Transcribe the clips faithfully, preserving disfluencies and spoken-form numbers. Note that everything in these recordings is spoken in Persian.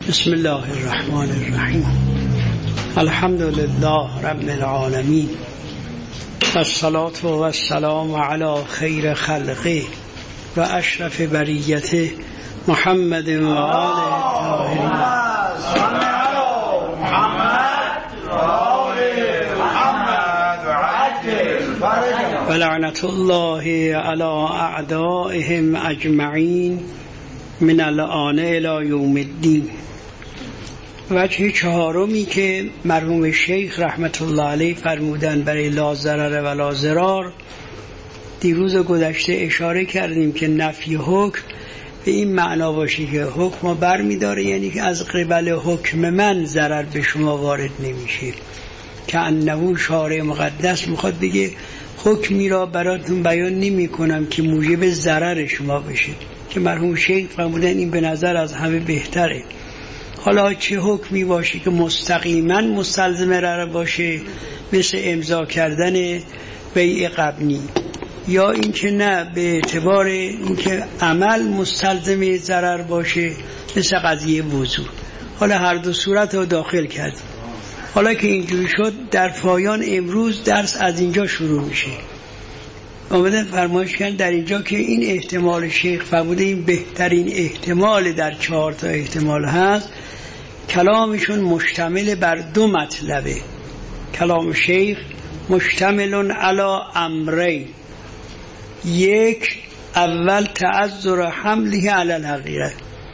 بسم الله الرحمن الرحیم. الحمد لله رب العالمین، والصلاة والسلام علی خیر خلقه و اشرف بریته محمد و آله الطاهرین. و لعنت الله علی اعدائهم اجمعین من الآن الی یوم الدین. وجه چهارمی که مرحوم شیخ رحمت الله علیه فرمودن برای لا ضرر و لا ضرار، دیروز گذشته اشاره کردیم که نفی حکم به این معنا باشه که حکم بر می داره، یعنی که از قبل حکم من ضرر به شما وارد نمیشه، که انه شارع مقدس میخواد بگه حکمی را براتون بیان نمی کنم که موجب ضرر شما بشه، که مرحوم شیخ فرمودن این به نظر از همه بهتره. حالا چه حکمی باشه که مستقیما مستلزم ضرر باشه، مثل امضا کردن بیع قبنی، یا اینکه نه به اعتبار اینکه عمل مستلزم ضرر باشه، مثل قضیه وضو. حالا هر دو صورت رو داخل کردیم. حالا که اینجوری شد، در پایان امروز درس از اینجا شروع میشه. آمدن فرمایش کردن در اینجا که این احتمال شیخ فرموده این بهترین احتمال در چهار تا احتمال هست. کلامشون مشتمل بر دو مطلبه. کلام شیخ مشتمل علی امرین. یک، اول تعذر حمله علی الحقیقت.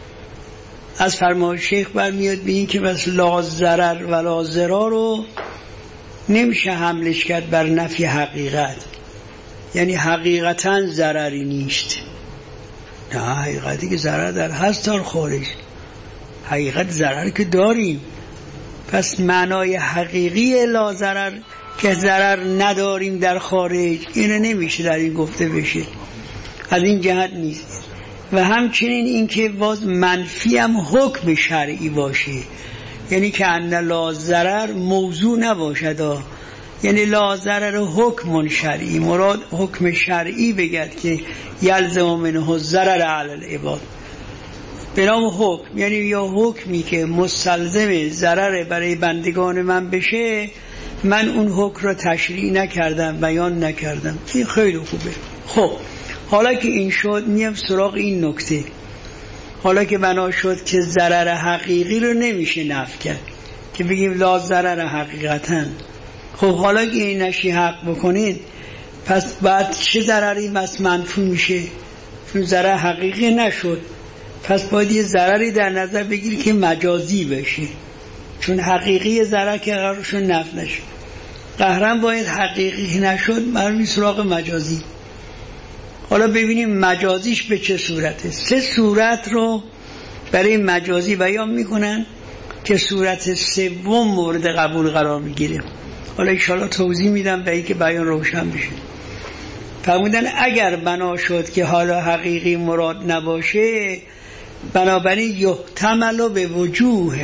از فرمان شیخ برمیاد به این که بس لا ضرر و لا ضرار رو نمیشه حملش کرد بر نفی حقیقت، یعنی حقیقتا ضرری نیست. نه، حقیقتی که ضرر در هست در خارج، حقیقت ضرر که داریم. پس معنای حقیقی لا ضرر که ضرر نداریم در خارج، اینو نمیشه در این گفته بشه، از این جهت نیست. و همچنین این که باز منفی هم حکم شرعی باشه، یعنی که ان لا ضرر موضوع نباشد، یعنی لا ضرر حکم شرعی، مراد حکم شرعی بگد که یلزم منه الضرر علی العباد. به نام حکم یعنی یا حکمی که مستلزم ضرر برای بندگان من بشه، من اون حکم را تشریع نکردم، بیان نکردم. این خیلی خوبه. خب حالا که این شد، میام سراغ این نکته. حالا که بنا شد که ضرر حقیقی رو نمیشه نفی کرد، که بگیم لا ضرر حقیقتا. خب حالا که این نشی حق بکنید، پس بعد چه ضرری بس منفی میشه؟ چون ضرر حقیقی نشد، پس باید یه ضرری در نظر بگیری که مجازی بشه، چون حقیقی ضرر که قرارشون نفی نشد. قهرن باید حقیقی نشد، برمی سراغ مجازی. حالا ببینیم مجازیش به چه صورته. سه صورت رو برای مجازی بیان میکنن که صورت سوم مورد قبول قرار میگیره. حالا انشاءالله توضیح میدم برای که بیان روشن بشه. فرمودن اگر بنا شد که حالا حقیقی مراد نباشه، بنابراین یحتمل به وجوه.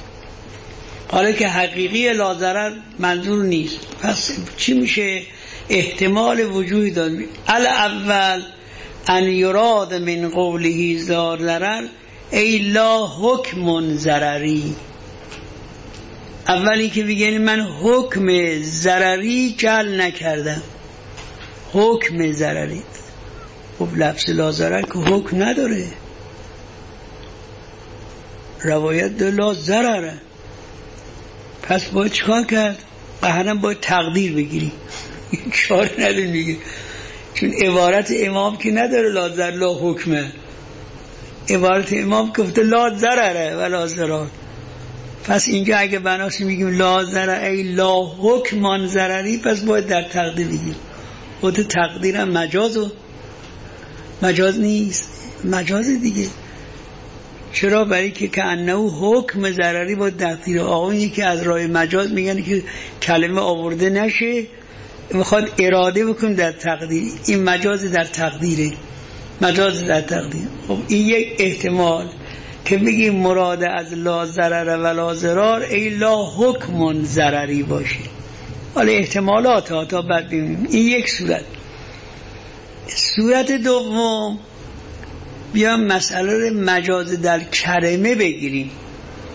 حالا که حقیقی لا ضرر منظور نیست، پس چی میشه؟ احتمال وجوهی داد. الاول ان یراد من قوله ضرر ای لا حکم ضرری. اولی که بگین من حکم ضرری جعل نکردم، حکم ضرری. خب لفظ لا ضرر که حکم نداره، روایت دو لا ضرره. پس باید چکار کرد؟ قهرم باید تقدیر بگیری، چاره نداره میگه، چون عبارت امام که نداره لا ضرر لا حکمه، عبارت امام گفته لا ضرره و لا ضرار. پس اینجا اگه بناسی میگیم لا ضرر ای لا حکم ضرری، پس باید در تقدیر بگیم. خود تقدیرم مجاز و مجاز نیست، مجاز دیگه. چرا؟ برای که که انه حکم ضرری با تقدیر. آقایی که از راه مجاز میگن که کلمه آورده نشه، میخواد اراده بکنیم در تقدیر. این مجاز در تقدیره، مجاز در تقدیر. خب این یک احتمال که بگیم مراد از لا ضرر و لا ضرار ای لا حکم ضرری باشه. حالا احتمالات ها تا بعد ببینیم. این یک صورت. صورت دوم بیام مسئله مجاز در کلمه بگیریم.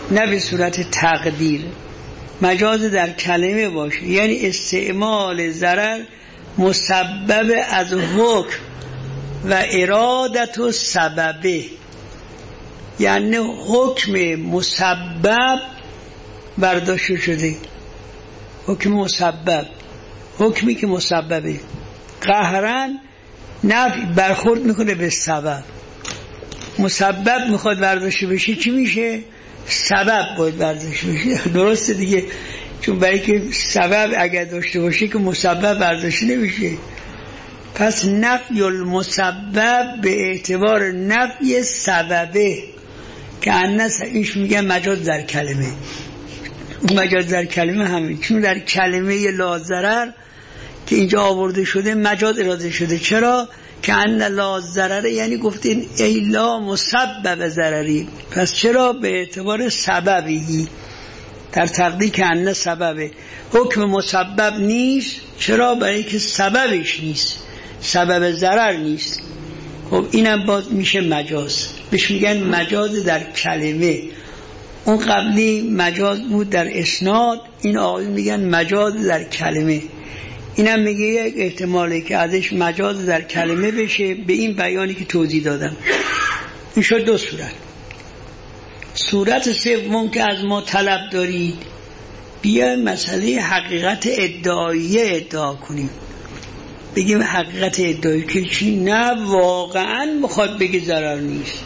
نه به صورت تقدیر. مجاز در کلمه باشه، یعنی استعمال ضرر مسبب از حکم و ارادت و سببه، یعنی حکم مسبب برداشته شده. حکم مسبب، حکمی که مسببه، قهرن نفی برخورد میکنه به سبب. مسبب میخواد برداشته بشه چی میشه؟ سبب باید برداشته بشه. درسته دیگه، چون برای که سبب اگر داشته باشه که مسبب برداشته نمیشه. پس نفی المسبب به اعتبار نفی سببه که انس ایش میگن مجاز در کلمه. مجاز در کلمه همین، چون در کلمه لا ضرر که اینجا آورده شده مجاز اراده شده. چرا؟ که ان لا ضرر یعنی گفتین ای لا مسبب ضرری، پس چرا؟ به اعتبار سببی. در تقدیر که ان سببه، حکم مسبب نیست. چرا؟ برای که سببش نیست، سبب ضرر نیست. خب اینم باز میشه مجاز، بهش میگن مجاز در کلمه. اون قبلی مجاز بود در اسناد، این آقای میگن مجاز در کلمه. اینم میگه یک احتمالی که ازش مجاز در کلمه بشه به این بیانی که توضیح دادم. این شد دو صورت. صورت سوم که از ما طلب دارید، بیایم مسئله حقیقت ادعاییه ادعا کنیم. بگیم حقیقت ادعایی که چی؟ نه واقعا میخواد بگه ضرر نیست،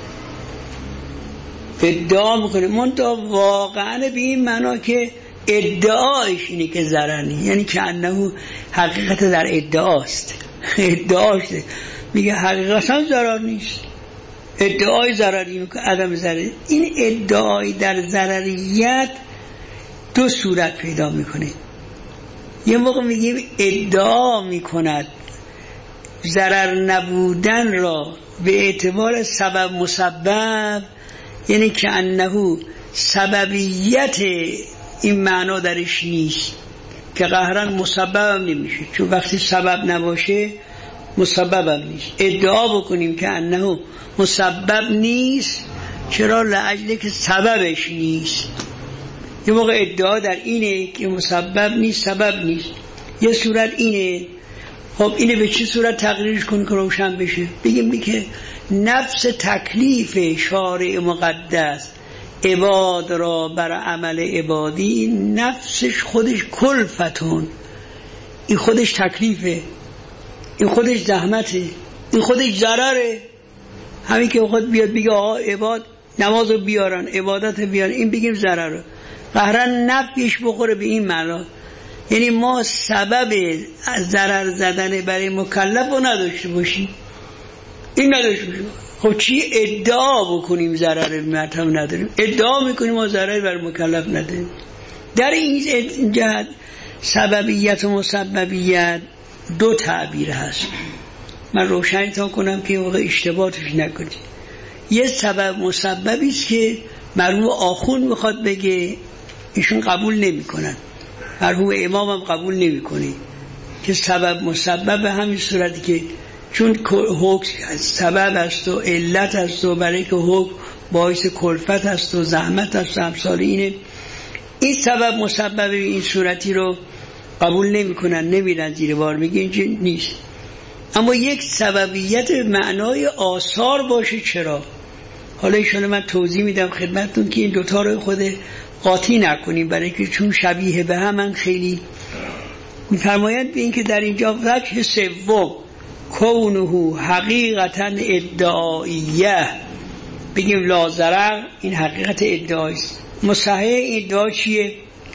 ادعا میکنه منتها واقعا به این معنا که ادعایش اینه که ضرر نیست، یعنی که انه حقیقت در ادعاست. ادعاشه، میگه حقیقتا ضرر نیست، ادعای ضرری میکنه، عدم ضرری. این ادعای در ضرریت دو صورت پیدا میکنه. یه موقع میگیم ادعا میکند ضرر نبودن را به اعتبار سبب مسبب، یعنی که انه سببیت این معنا درش نیست، که قهرن مسبب هم نمیشه، چون وقتی سبب نباشه مسبب هم نیست. ادعا بکنیم که انه مسبب نیست. چرا؟ لعجله که سببش نیست. یه موقع ادعا در اینه که مسبب نیست، سبب نیست. یه صورت اینه. خب اینه به چه صورت تقریرش کن که روشن بشه؟ بگیم که نفس تکلیف شارع مقدس عباد را بر عمل عبادی، نفسش خودش کلفتون، این خودش تکلیفه، این خودش زحمته، این خودش ضرره. همین که خود بیاد بگه آقا عباد نماز رو بیارن، عبادت بیارن، این بگیم ضرره. قهرن نفیش بخوره به این معنا، یعنی ما سبب ضرر زدن برای مکلف رو نداشته باشیم، این نداشته باشیم. خب چی ادعا بکنیم ضرر مرتب نداریم؟ ادعا میکنیم ما ضرر بر مکلف نداریم. در این جهت سببیت و مسببیت دو تعبیر هست. من روشن تا کنم که واقع اشتباهش نکنید. یه سبب مسببی است که مرحوم آخون میخواد بگه، ایشون قبول نمیکنن، مرحوم امام هم قبول نمیکنه که سبب مسبب به همین صورتی که چون حکم سبب است و علت است و برای که حکم باعث کلفت است و زحمت است و امثال اینه، این سبب مسبب این صورتی رو قبول نمی کنن، نمیرن زیر بار، میگه اینجا نیست. اما یک سببیت معنای آثار باشه. چرا؟ حالا ایشون من توضیح میدم خدمتتون که این دوتا رو خود قاطی نکنیم، برای که چون شبیه به هم خیلی میفرمایند به این که در اینجا وجه سوم کونه حقیقتا ادعاییه، بگیم لا ضرر، این حقیقت ادعایی است. مصحح ادعا چیه؟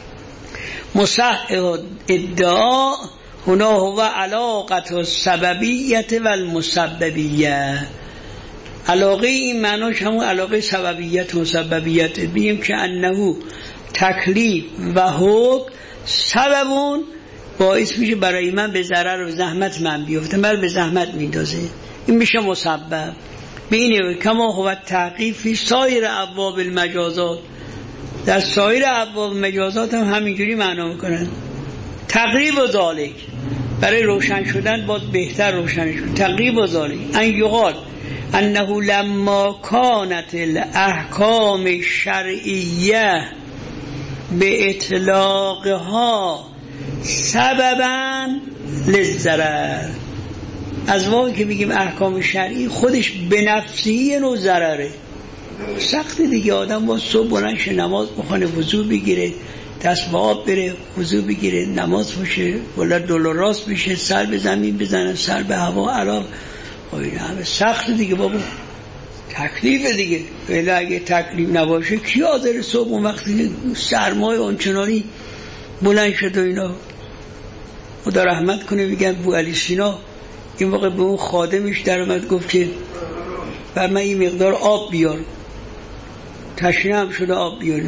مصحح ادعا هنا هو علاقت السببیت و المسببیه. علاقه این معناش همون علاقه سببیت و مسببیت. بگیم که انه تکلیف و حکم سببون باعث میشه برای من به ضرر و زحمت من بیفته، من به زحمت میندازه، این میشه مسبب. بینه کما هو تحقیق فی سایر ابواب المجازات، در سایر ابواب مجازات هم همینجوری معنا میکنن. تقریب و ذالک، برای روشن شدن باید بهتر روشن شد. تقریب و ذالک ان یقال انه لما کانت الاحکام الشرعیه به اطلاقها سببا للضرر. از واقعی که بگیم احکام شرعی خودش به نفسی نوع ضرره. سخت دیگه، آدم با صبح بلند شه نماز بخونه، وضو بگیره، دست به آب بره، وضو بگیره، نماز باشه، ولا دل راست بشه، سر به زمین بزنه، سر به هوا عراق. این همه سخت دیگه بابا، تکلیف دیگه. ولی اگه تکلیف نباشه کی حاضر صبح اون وقتی سرمای آنچنانی بلند شد و اینا؟ خدا رحمت کنه. میگن بو علی سینا این موقع به اون خادمش در اومد گفت که بر من این مقدار آب بیار، تشنه هم شده آب بیار.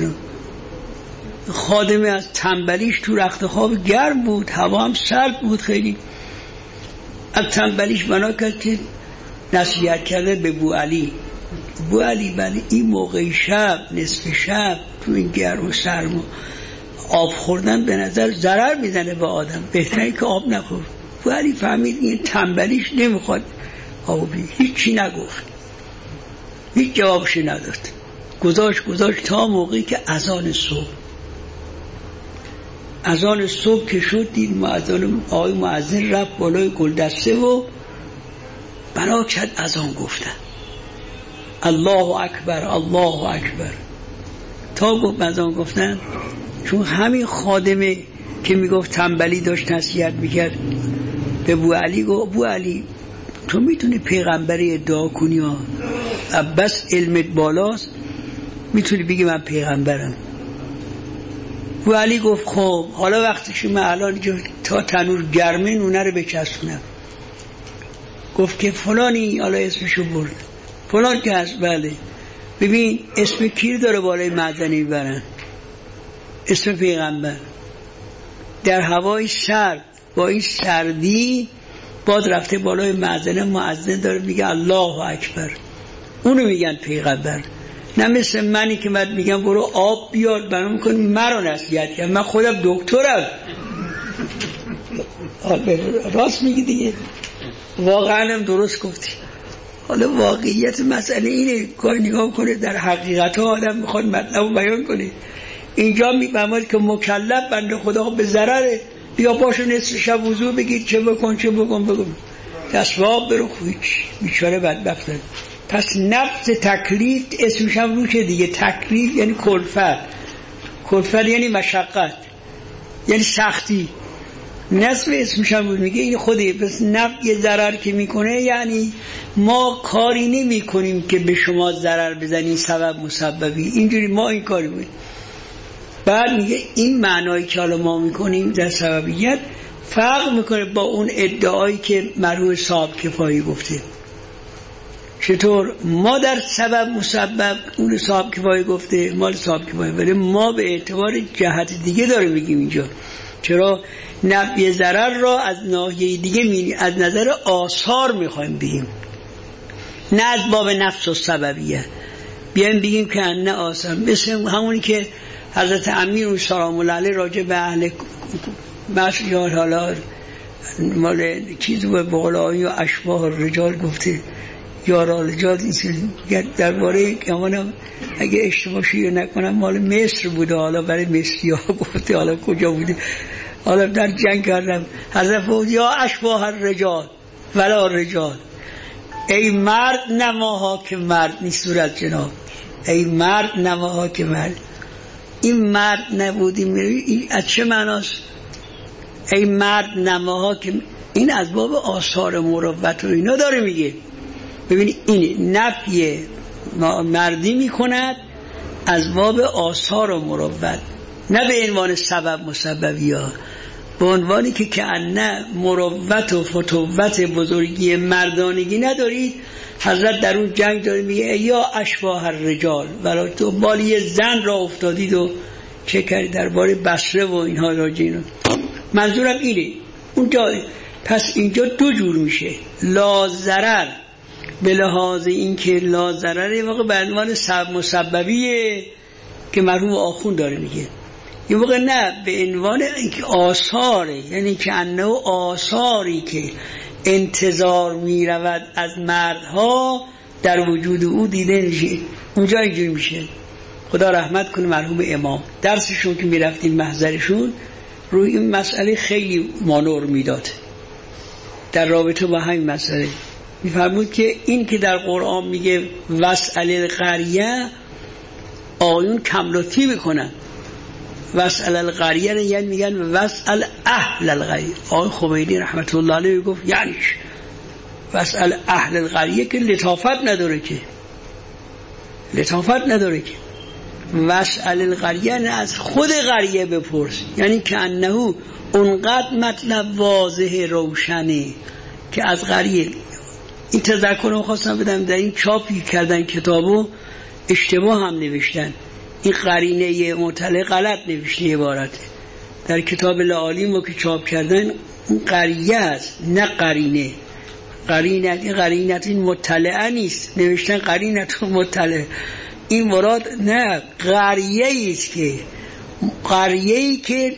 خادمه از تنبلیش تو رخت خواب گرم بود، هوا هم سرد بود خیلی، از تنبلیش بنا کرد که نصیحت کرده به بو علی. بو علی بله این موقع شب، نصف شب، تو این گرم و سرما آب خوردن به نظر ضرر میزنه به آدم، بهتره که آب نخور. بو علی فهمید این تنبلیش نمیخواد آبی، هیچی نگفت، هیچ جوابش نداد، گذاشت گذاشت تا موقعی که اذان صبح اذان صبح که شد، دید مؤذن آقای مؤذن رفت بالای گلدسته و بنا کرد اذان گفتن، الله اکبر الله اکبر. تا گفت اذان گفتن، چون همین خادمه که میگفت تنبلی داشت نصیحت میکرد به بو علی، گفت بو علی تو میتونی پیغمبری ادعا کنی ها، بس علمت بالاست، میتونی بگی من پیغمبرم. بو علی گفت خب حالا وقتش من الان تا تنور گرمه نونه رو بچسبونم. گفت که فلانی، حالا اسمشو برد، فلان که هست، بله ببین اسم کی داره بالای معدنی میبرن؟ اسم پیغمبر. در هوای سرد با این سردی باد رفته بالای معدن، معدن داره میگه الله اکبر، اونو میگن پیغمبر. نه مثل منی که من میگم برو آب بیار، برام میکنی مرا نصیحت کرد، من خودم دکترم. راست میگی دیگه، واقعا هم درست گفتی. حالا واقعیت مسئله اینه، کار نگاه کنه در حقیقت ها آدم میخواد مطلب بیان کنه. اینجا میفهمد که مکلف بنده خدا به ضرره، بیا باشو نصف شب وضو بگیر، چه بکن چه بکن بگم دستواب برو خویچ بیچاره بدبخته. پس نفس تکلیف اسمش هم روشه دیگه. تکلیف یعنی کلفت، کلفت یعنی مشقت، یعنی سختی. نصف اسمش هم بود میگه این خوده. پس نفع یه ضرر که میکنه یعنی ما کاری نمی کنیم که به شما ضرر بزنیم، سبب مسببی اینجوری ما این کاری بود. بعد میگه این معنایی که حالا ما میکنیم در سببیت فرق میکنه با اون ادعایی که مرحوم صاحب کفایی گفته. چطور؟ ما در سبب مسبب اون صاحب کفایی گفته، مال صاحب کفایی، ولی ما به اعتبار جهت دیگه داره میگیم اینجا. چرا؟ نفع ضرر را از ناحیه دیگه می از نظر آثار میخوایم بگیم، نه از باب نفس و سببیه. بیایم بگیم که نه آثار، مثل همونی که حضرت امیر سلام الله علیه راجع به اهل مسجد حالا مال چیز و بغلایی و اشباه رجال گفته، یارا رجال درباره امانم اگه اشتباهی نکنم مال مصر بوده، حالا برای مصری ها گفته، حالا کجا بوده، حالا در جنگ کردم. حضرت بود یا اشباه الرجال ولا رجال، ای مرد نماها که مرد نیست صورت جناب، ای مرد نماها که مرد. این مرد نبودیم این از چه معناست؟ ای مرد نماها که، این از باب آثار مروت و اینا داره میگه. ببینید این نفی مردی میکند از باب آثار و مروت، نه به عنوان سبب مسببی ها، به عنوانی که که نه مروت و فتوت بزرگی مردانگی ندارید. حضرت در اون جنگ داره میگه یا اشباه الرجال، ولی تو بالی زن را افتادید و چه کردید درباره بصره و اینها راجع اینا. منظورم اینه اونجا. پس اینجا دو جور میشه، لا ضرر به لحاظ این که لا ضرر واقع به عنوان سبب مسببیه که مرحوم آخوند داره میگه، این واقع نه به عنوان اینکه آثاره، یعنی که انه آثاری که انتظار میرود از مردها در وجود او دیده نمیشه. اونجا اینجوری میشه. خدا رحمت کنه مرحوم امام، درسشون که میرفتیم محضرشون روی این مسئله خیلی مانور میداد. در رابطه با همین مسئله میفرمود که این که در قرآن میگه واسأل القریه، آقایون کملطفی میکنن. واسأل القریه یعنی میگن واسأل اهل القریه. آقای خمینی رحمت الله علیه گفت یعنی واسأل اهل القریه که لطافت نداره، که لطافت نداره که واسأل القریه از خود قریه بپرس، یعنی که انه اونقدر مطلب واضح روشنه که از قریه. این تذکر رو خواستم بدم، در این چاپی کردن کتابو اشتباه هم نوشتن، این قرینه مطلع غلط نوشته عبارته. در کتاب لعالی ما که چاپ کردن اون قریه است نه قرینه. قرینه این قرینه این مطلعه نیست، نوشتن قرینه مطلع. این مراد نه، قریه است که قریه‌ای که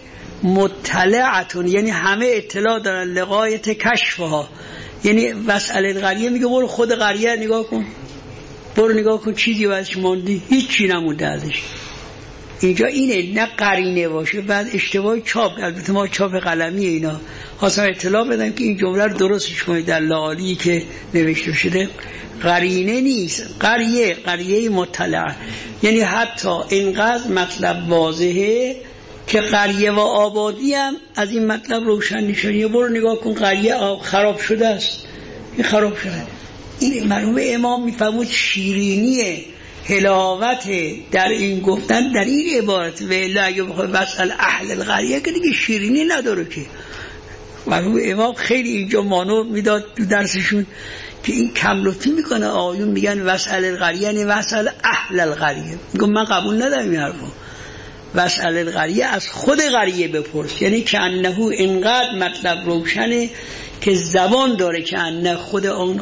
مطلعتون، یعنی همه اطلاع دارن لغایت کشفها. یعنی واسأل القریه میگه برو خود قریه نگاه کن، برو نگاه کن چیزی واسش موندی، هیچی نمونده ازش. اینجا اینه، نه قرینه باشه. بعد اشتباه چاپ، البته ما چاپ قلمی اینا خواستم اطلاع بدم که این جمله رو درستش کنید. در لعالی که نوشته شده قرینه نیست، قریه، قریه مطلعه. یعنی حتی اینقدر مطلب واضحه که قریه و آبادی هم از این مطلب روشن نشانیه. برو نگاه کن قریه خراب شده است، این خراب شده. این مرحوم امام میفهمود شیرینی حلاوت در این گفتن در این عبارت و الا اگه بخوای واسأل اهل القریه که دیگه شیرینی نداره. که مرحوم امام خیلی اینجا مانور میداد تو درسشون که این کملطفی میکنه. آقایون میگن واسأل القریه یعنی واسأل اهل القریه. میگم من قبول ندارم این حرفو. واسأل القریه از خود قریه بپرس، یعنی که انه اینقدر مطلب روشنه که زبان داره که انه خود اون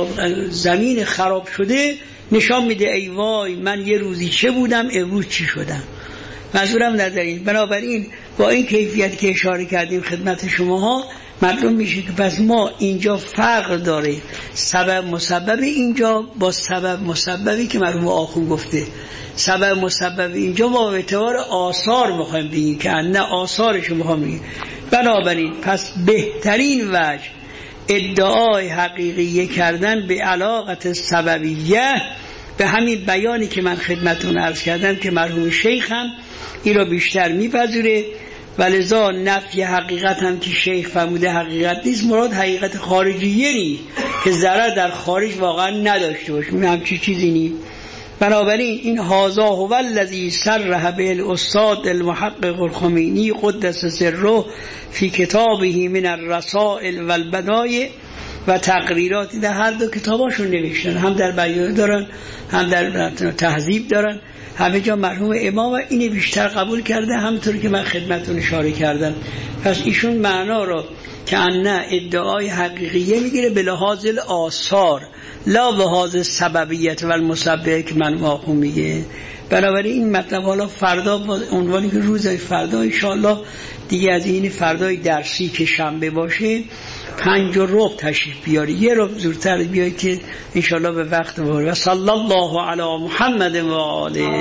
زمین خراب شده نشان میده ای وای من یه روزی چه بودم امروز چی شدم. منظورم نداریم. بنابراین با این کیفیت که اشاره کردیم خدمت شماها معلوم میشه که پس ما اینجا فرق داره سبب مسبب اینجا با سبب مسببی که مرحوم آخوند گفته. سبب مسبب اینجا ما به اعتبار آثار میخوایم بگیم که نه آثارشو میخوایم بگیم. بنابراین پس بهترین وجه ادعای حقیقیه کردن به علاقت سببیه، به همین بیانی که من خدمتون عرض کردم که مرحوم شیخ هم این را بیشتر میپذیره، ولذا نفی حقیقت هم که شیخ فرموده حقیقت نیست، مراد حقیقت خارجیه نیست که ضرر در خارج واقعا نداشته باشه، همچی چیزی نیست. بنابراین این هذا هو الذی صرح به الاستاد المحقق الخمینی قدس سره فی کتابه من الرسائل والبدایع و تقریراتی در هر دو کتاباشون نوشتن، هم در بیان دارن هم در تهذیب دارن. همه جا مرحوم امام اینو بیشتر قبول کرده، همونطور که من خدمتتون اشاره کردم. پس ایشون معنا رو که نه ادعای حقیقیه میگیره به لحاظ آثار لا به لحاظ سببیت و المسبب که من واقع میگه. بنابراین این مطلب حالا فردا با عنوانی که روز فردا انشاءالله دیگه از این فردای درسی که شنبه باشه پنج و ربع تشریف بیاری، یه ربع زودتر بیایی که انشاءالله به وقت باره. و صلی الله علی محمد و آله.